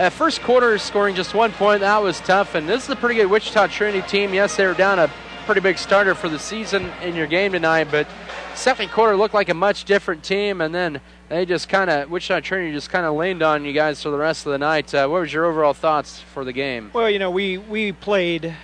First quarter scoring just 1 point. That was tough, and this is a pretty good Wichita Trinity team. Yes, they were down a pretty big starter for the season in your game tonight, but second quarter looked like a much different team, and then they just Wichita Trinity just kind of leaned on you guys for the rest of the night. What was your overall thoughts for the game? Well, we played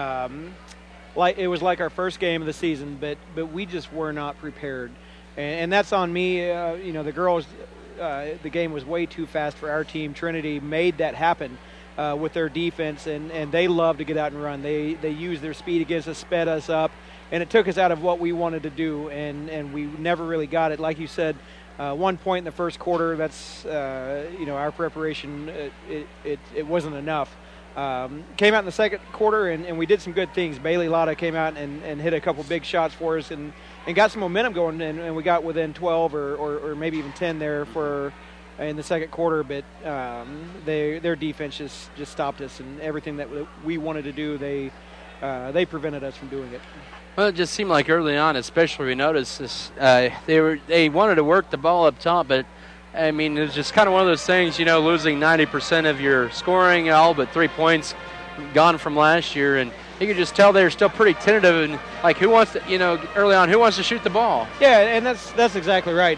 like it was like our first game of the season, but we just were not prepared, and that's on me. The girls, the game was way too fast for our team. Trinity made that happen with their defense, and they love to get out and run. They used their speed against us, sped us up, and it took us out of what we wanted to do, and we never really got it. Like you said, 1 point in the first quarter, that's, our preparation, it wasn't enough. Came out in the second quarter, and we did some good things. Bailey Lotta came out and hit a couple big shots for us and got some momentum going, and we got within 12 or maybe even 10 there in the second quarter, but their defense just stopped us, and everything that we wanted to do, they prevented us from doing it. Well, it just seemed like early on, especially we noticed this, they wanted to work the ball up top, but I mean, it was just kind of one of those things, losing 90% of your scoring, all but 3 points gone from last year, and you could just tell they were still pretty tentative, and like who wants to, early on, who wants to shoot the ball? Yeah, and that's exactly right.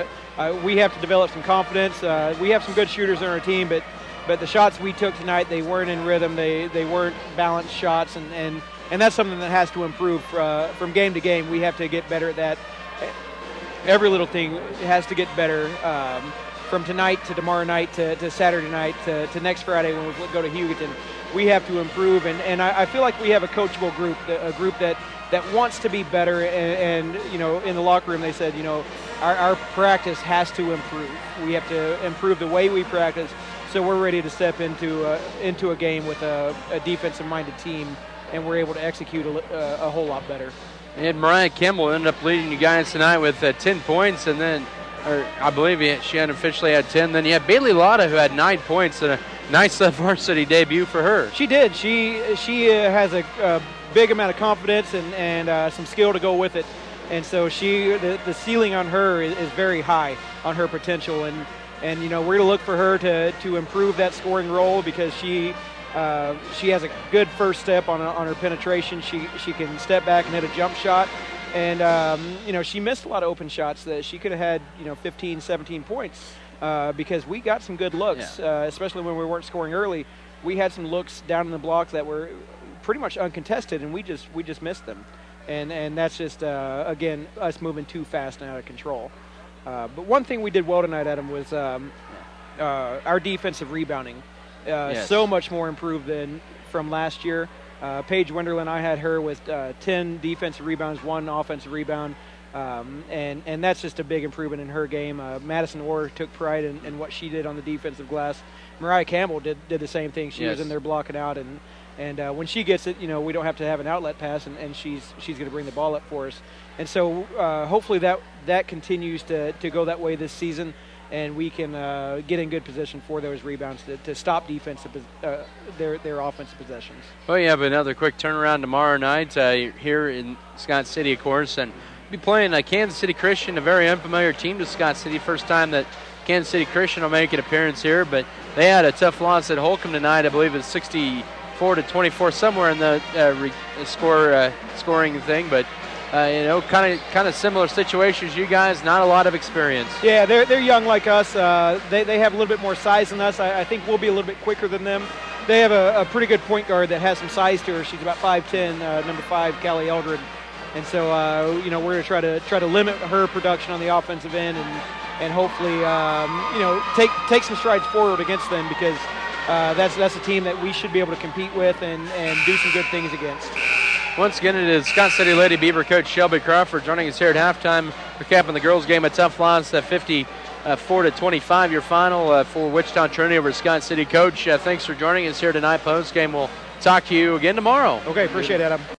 We have to develop some confidence. We have some good shooters on our team, but the shots we took tonight, they weren't in rhythm. They weren't balanced shots, and that's something that has to improve from game to game. We have to get better at that. Every little thing has to get better from tonight to tomorrow night to Saturday night to next Friday when we go to Hugoton. We have to improve, and I feel like we have a coachable group, a group that wants to be better, and in the locker room they said, our practice has to improve. We have to improve the way we practice, so we're ready to step into a game with a defensive-minded team, and we're able to execute a whole lot better. And Mariah Campbell ended up leading you guys tonight with 10 points, and then, I believe she unofficially had 10. Then you had Bailey Lotta, who had 9 points, and a nice varsity debut for her. She did. She has a big amount of confidence and some skill to go with it, and so the ceiling on her is very high on her potential, and we're going to look for her to improve that scoring role, because she has a good first step on her penetration. She can step back and hit a jump shot, and she missed a lot of open shots that she could have had 15, 17 points because we got some good looks, especially when we weren't scoring early. We had some looks down in the blocks that were pretty much uncontested, and we just missed them, and that's just again us moving too fast and out of control. But one thing we did well tonight, Adam, was our defensive rebounding. So much more improved than from last year. Paige Wenderlin, I had her with 10 defensive rebounds, 1 offensive rebound, and that's just a big improvement in her game. Madison Orr took pride in what she did on the defensive glass. Mariah Campbell did the same thing. She was in there blocking out, and when she gets it, we don't have to have an outlet pass, and she's going to bring the ball up for us. And so hopefully that continues to go that way this season, and we can get in good position for those rebounds to stop their offensive possessions. Well, you have another quick turnaround tomorrow night here in Scott City, of course, and be playing Kansas City Christian, a very unfamiliar team to Scott City. First time that Kansas City Christian will make an appearance here, but they had a tough loss at Holcomb tonight. I believe it's 64-24, somewhere in the scoring thing, but kind of similar situations. You guys, not a lot of experience. Yeah, they're young like us. They have a little bit more size than us. I think we'll be a little bit quicker than them. They have a pretty good point guard that has some size to her. She's about 5'10", number 5, Callie Eldred. And so, we're going to try to limit her production on the offensive end and hopefully, take some strides forward against them, because that's a team that we should be able to compete with and do some good things against. Once again, it is Scott City Lady Beaver coach Shelby Crawford joining us here at halftime, recapping the girls' game. A tough loss, 54-25, your final for Wichita Trinity over Scott City. Coach, thanks for joining us here tonight. Post game, we'll talk to you again tomorrow. Okay, appreciate it, Adam.